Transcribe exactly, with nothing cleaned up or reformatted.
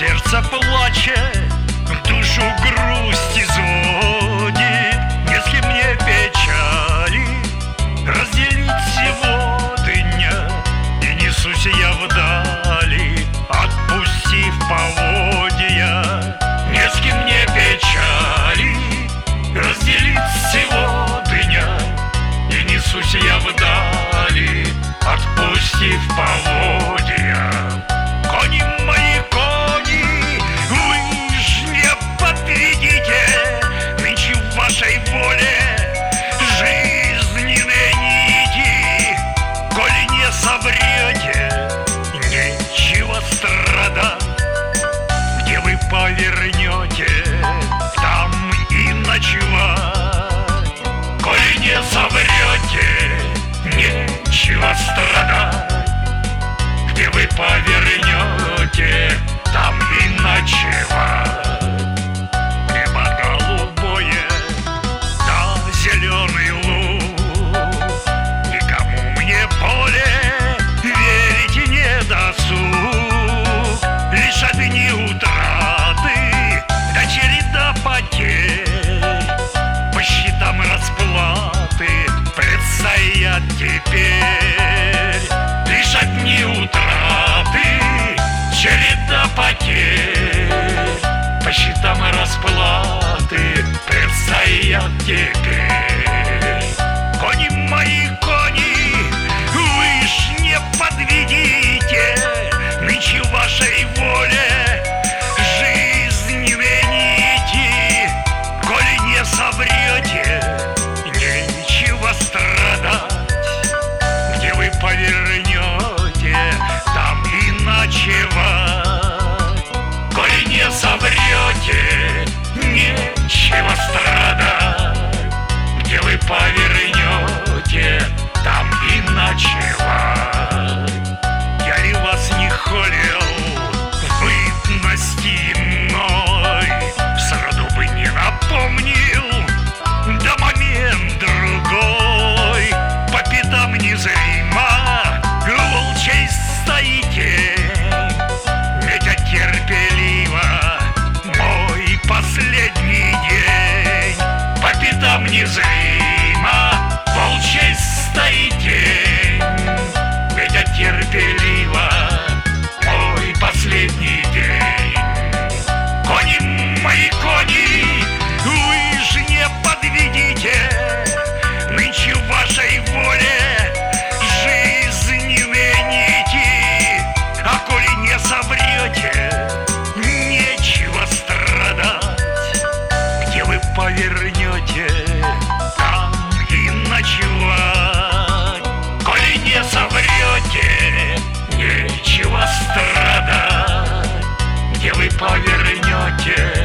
сердце плачет, душу грусть изводит. Не с кем мне печали разделить сегодня, и несусь я вдали, отпустив поводья. Не с кем мне печали разделить сегодня, и несусь я вдали, отпустив поводья. Кони мои, кони, вы ж не подведите, нынче в вашей воле жизненные нити. Коли не соврете, нечего страдать. Где вы повернете, там и ночевать. Коли не соврете, нечего страдать. Где вы повернете, там и ночевать. Небо голубое, да зеленый луг. Никому мне поле верить не досуг. Лишь одни утраты, да череда потерь. По счетам расплаты предстоят теперь. Лишь одни утраты, череда потерь. По счетам расплаты предстоят теперь. Кони мои, кони, вы ж не подведите, нынче в вашей воле жизненные нити. Коли не соврете, нечего страдать. Где вы повернете, там и ночевать. Коли не соврете, нечего страдать. Где вы повернете, там и ночевать. Я ли вас не холил в бытности мной, сроду бы не напомнил, да момент другой. По пятам незримо волчей стоите, медя терпеливо мой последний день. По пятам незримо волчей стоите, медя терпеливо мой последний день. Кони мои, кони, вы ж не подведите, нынче в вашей воле жизненные нити. А коли не соврете, нечего страдать. Где вы повернете, там и ночевать. Коли не соврете, нечего страдать. Где вы повернете,